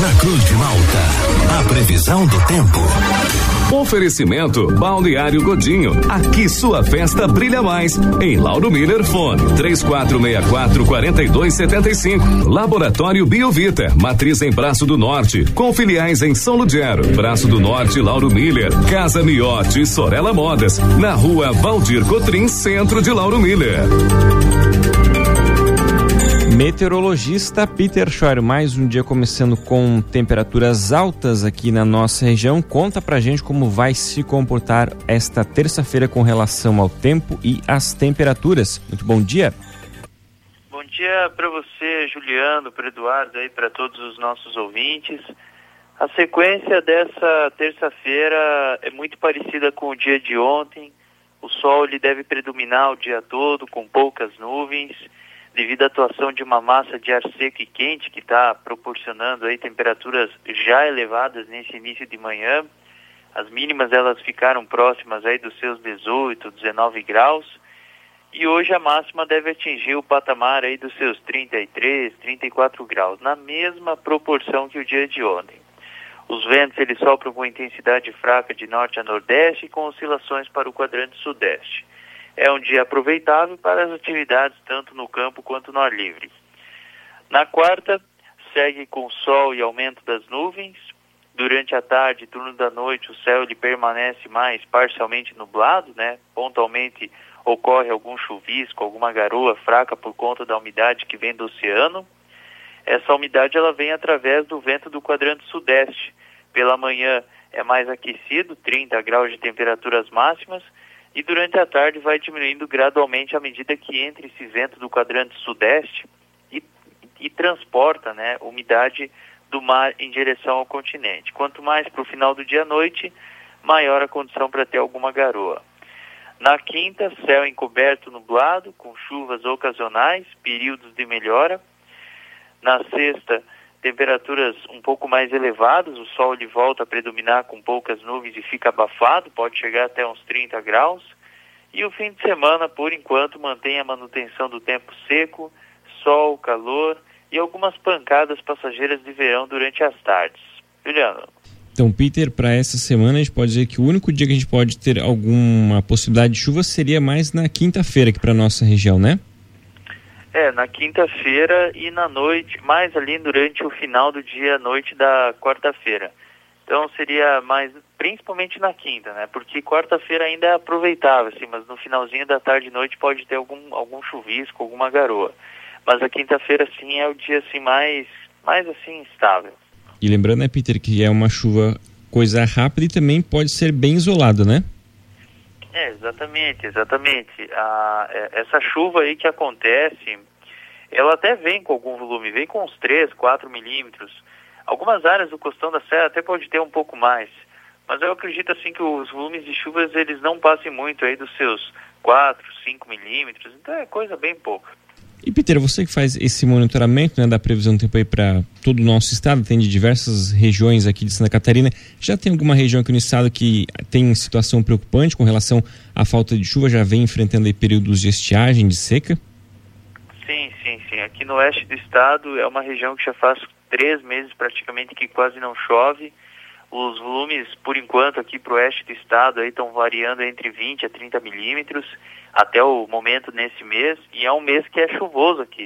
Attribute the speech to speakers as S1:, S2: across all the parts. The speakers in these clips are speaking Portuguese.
S1: Na Cruz de Malta, a previsão do tempo.
S2: Oferecimento Balneário Godinho. Aqui sua festa brilha mais. Em Lauro Miller, fone 3464-4275. Laboratório Biovita, matriz em Braço do Norte, com filiais em São Ludgero, Braço do Norte, Lauro Miller, Casa Miotti e Sorella Modas, na rua Valdir Cotrim, centro de Lauro Miller.
S3: Meteorologista Peter Scheuer, mais um dia começando com temperaturas altas aqui na nossa região. Conta pra gente como vai se comportar esta terça-feira com relação ao tempo e às temperaturas. Muito bom dia.
S4: Bom dia para você, Juliano, para Eduardo e para todos os nossos ouvintes. A sequência dessa terça-feira é muito parecida com o dia de ontem. O sol ele deve predominar o dia todo com poucas nuvens, devido à atuação de uma massa de ar seco e quente que está proporcionando aí temperaturas já elevadas nesse início de manhã. As mínimas elas ficaram próximas aí dos seus 18, 19 graus, e hoje a máxima deve atingir o patamar aí dos seus 33, 34 graus, na mesma proporção que o dia de ontem. Os ventos eles sopram com intensidade fraca de norte a nordeste e com oscilações para o quadrante sudeste. É um dia aproveitável para as atividades tanto no campo quanto no ar livre. Na quarta, segue com sol e aumento das nuvens. Durante a tarde e turno da noite, o céu ele permanece mais parcialmente nublado, né? Pontualmente ocorre algum chuvisco, alguma garoa fraca por conta da umidade que vem do oceano. Essa umidade ela vem através do vento do quadrante sudeste. Pela manhã é mais aquecido, 30 graus de temperaturas máximas, e durante a tarde vai diminuindo gradualmente à medida que entra esse vento do quadrante sudeste e transporta, né, umidade do mar em direção ao continente. Quanto mais para o final do dia à noite, maior a condição para ter alguma garoa. Na quinta, céu encoberto nublado, com chuvas ocasionais, períodos de melhora. Na sexta, temperaturas um pouco mais elevadas, o sol ele volta a predominar com poucas nuvens e fica abafado, pode chegar até uns 30 graus. E o fim de semana, por enquanto, mantém a manutenção do tempo seco, sol, calor e algumas pancadas passageiras de verão durante as tardes. Juliano.
S3: Então, Peter, para essa semana a gente pode dizer que o único dia que a gente pode ter alguma possibilidade de chuva seria mais na quinta-feira aqui para nossa região, né?
S4: Na quinta-feira e na noite, mais ali durante o final do dia, noite da quarta-feira. Então seria mais, principalmente na quinta, né? Porque quarta-feira ainda é aproveitável, assim, mas no finalzinho da tarde e noite pode ter algum chuvisco, alguma garoa. Mas a quinta-feira, sim, é o dia, assim, mais assim, estável.
S3: E lembrando, né, Peter, que é uma chuva coisa rápida e também pode ser bem isolada, né?
S4: Exatamente. Essa chuva aí que acontece, ela até vem com algum volume, vem com uns 3, 4 milímetros. Algumas áreas do costão da serra até pode ter um pouco mais, mas eu acredito assim que os volumes de chuvas eles não passem muito aí dos seus 4, 5 milímetros, então é coisa bem pouca.
S3: E Peter, você que faz esse monitoramento, né, da previsão do tempo aí para todo o nosso estado, tem de diversas regiões aqui de Santa Catarina, já tem alguma região aqui no estado que tem situação preocupante com relação à falta de chuva, já vem enfrentando aí períodos de estiagem, de seca?
S4: Sim. Aqui no oeste do estado é uma região que já faz 3 meses praticamente que quase não chove. Os volumes, por enquanto, aqui para o oeste do estado estão variando entre 20 a 30 milímetros até o momento nesse mês, e é um mês que é chuvoso aqui.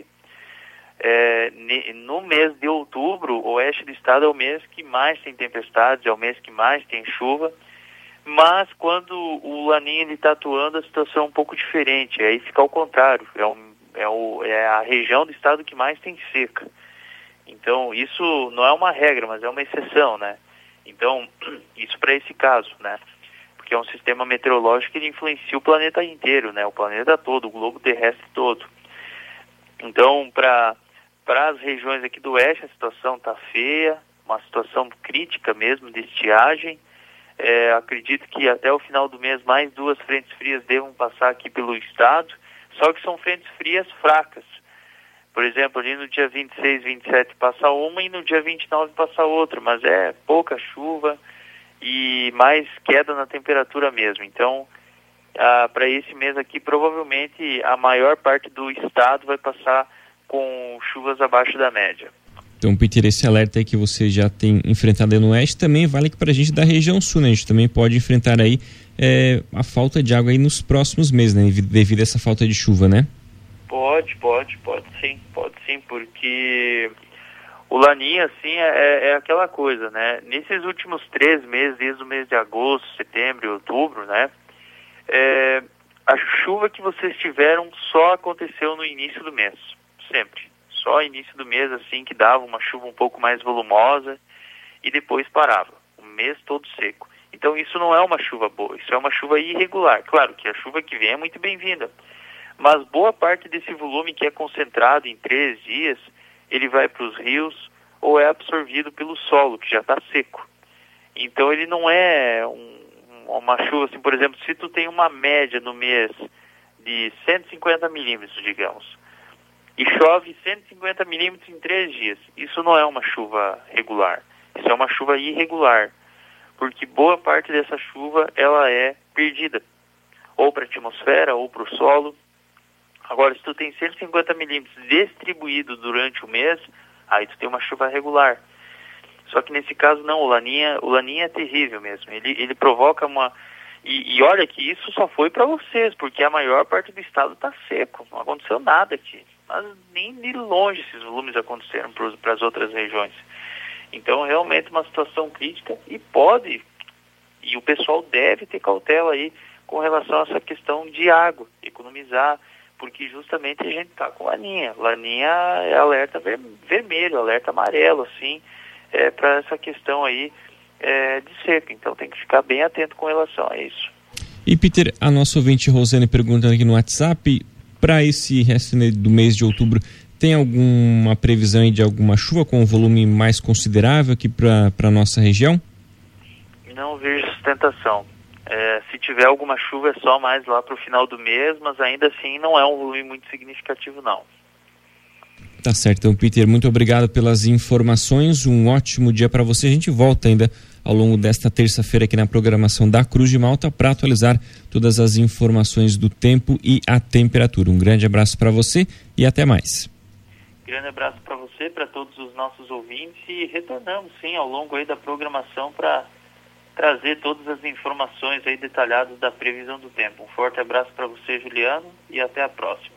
S4: No mês de outubro, o oeste do estado é o mês que mais tem tempestades, é o mês que mais tem chuva, mas quando o Laninha está atuando, a situação é um pouco diferente, aí fica ao contrário, é a região do estado que mais tem seca. Então, isso não é uma regra, mas é uma exceção, né? Então, isso para esse caso, né? Porque é um sistema meteorológico que ele influencia o planeta inteiro, né? O planeta todo, o globo terrestre todo. Então, para as regiões aqui do oeste, a situação está feia, uma situação crítica mesmo de estiagem. Acredito que até o final do mês mais 2 frentes frias devam passar aqui pelo estado, só que são frentes frias fracas. Por exemplo, ali no dia 26, 27 passa uma e no dia 29 passa outra, mas é pouca chuva e mais queda na temperatura mesmo. Então, para esse mês aqui, provavelmente a maior parte do estado vai passar com chuvas abaixo da média.
S3: Então, Peter, esse alerta aí que você já tem enfrentado aí no oeste também vale para a gente da região sul, né? A gente também pode enfrentar aí a falta de água aí nos próximos meses, né? Devido a essa falta de chuva, né?
S4: Pode sim, porque o Laninha, assim, é aquela coisa, né? Nesses últimos 3 meses, desde o mês de agosto, setembro e outubro, né? A chuva que vocês tiveram só aconteceu no início do mês, sempre. Só início do mês, assim, que dava uma chuva um pouco mais volumosa e depois parava. O mês todo seco. Então isso não é uma chuva boa, isso é uma chuva irregular. Claro que a chuva que vem é muito bem-vinda, mas boa parte desse volume que é concentrado em 3 dias, ele vai para os rios ou é absorvido pelo solo, que já está seco. Então ele não é uma chuva, assim, por exemplo, se tu tem uma média no mês de 150 milímetros, digamos, e chove 150 milímetros em 3 dias. Isso não é uma chuva regular. Isso é uma chuva irregular. Porque boa parte dessa chuva, ela é perdida. Ou para a atmosfera, ou para o solo. Agora, se tu tem 150 milímetros distribuído durante o mês, aí tu tem uma chuva regular. Só que nesse caso não, o Laninha é terrível mesmo. Ele provoca uma... E olha que isso só foi para vocês, porque a maior parte do estado está seco. Não aconteceu nada aqui. Mas nem de longe esses volumes aconteceram para as outras regiões. Então, realmente uma situação crítica e o pessoal deve ter cautela aí com relação a essa questão de água, economizar, porque justamente a gente está com Laninha. Laninha é alerta vermelho, alerta amarelo, assim, para essa questão aí de seca. Então tem que ficar bem atento com relação a isso.
S3: E Peter, a nossa ouvinte Rosane perguntando aqui no WhatsApp, para esse resto do mês de outubro, tem alguma previsão aí de alguma chuva com um volume mais considerável aqui para a nossa região?
S4: Não vejo sustentação. Se tiver alguma chuva é só mais lá para o final do mês, mas ainda assim não é um volume muito significativo, não.
S3: Tá certo, então, Peter, muito obrigado pelas informações, um ótimo dia para você. A gente volta ainda ao longo desta terça-feira aqui na programação da Cruz de Malta para atualizar todas as informações do tempo e a temperatura. Um grande abraço para você e até mais.
S4: Grande abraço para você, para todos os nossos ouvintes, e retornamos sim ao longo aí da programação para trazer todas as informações aí detalhadas da previsão do tempo. Um forte abraço para você, Juliano, e até a próxima.